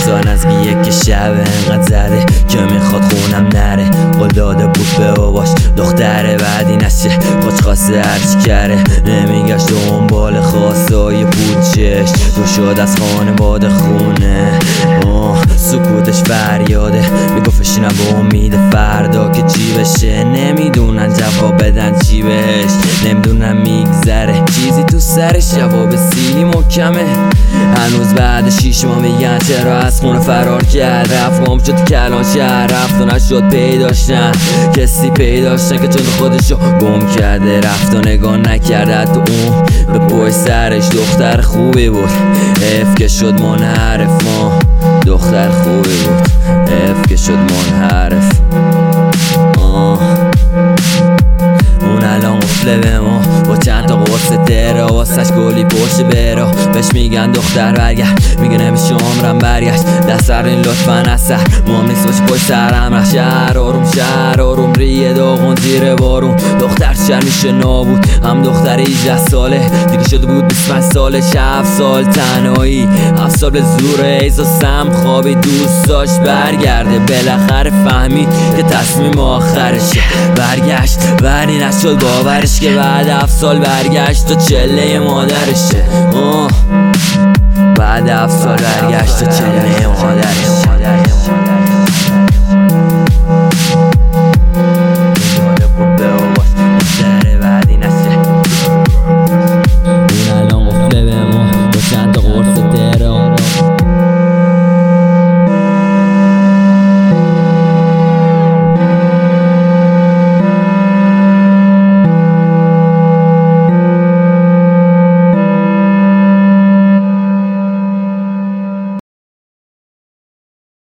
سال از یک شب انقدر زده که میخواد خونم نره. قول داده بود به باباش دختره بعدی نشه، خوش خواسته هرچی کره نمیگشت دنبال خواستای پولچش. دور شد از خانواده خونه، سکوتش فریاده میگفتشینم به امید فردا که چی بشه. نمیدونن جواب بدن چی بهش، نمیدونن میگذره چیزی تو سرش، جواب سیلی محکمه. هنوز بعد 6 ماه میگن چرا از خونه فرار کرد، رفت گم شد کلان شهر، رفت و نشد پیداشتن کسی پیداشتن که چون خودشو گم کرده. رفت و نگاه نکرده تو اون به پای سرش، دختر خوبی بود حیف که شد منحرف. دختر خوبی بود حیف که شد منحرف. اون الان قفله به ما با چند تا قرص ترا، واسش گلی پشت برا. بهش میگن دختر برگرد، میگه نمیشه عمرم برگشت. دست این لطفا از سر مام نیست باشه پشت سرم رفت. شهر آروم ریه داغون زیر بارون. دختر چر میشه نابود، هم دختر 18 ساله دیگه شده بود 25 ساله. 7 سال تنهایی، 7 سال به زور ایزا سم خوابی دوست داشت برگرده. بالاخره فهمید که تصمیم آخرشه، برگشت ولی نشد باورش که بعد 7 سال برگشت و چله مادرشه. بعد 7 سال برگشت و چله مادرشه.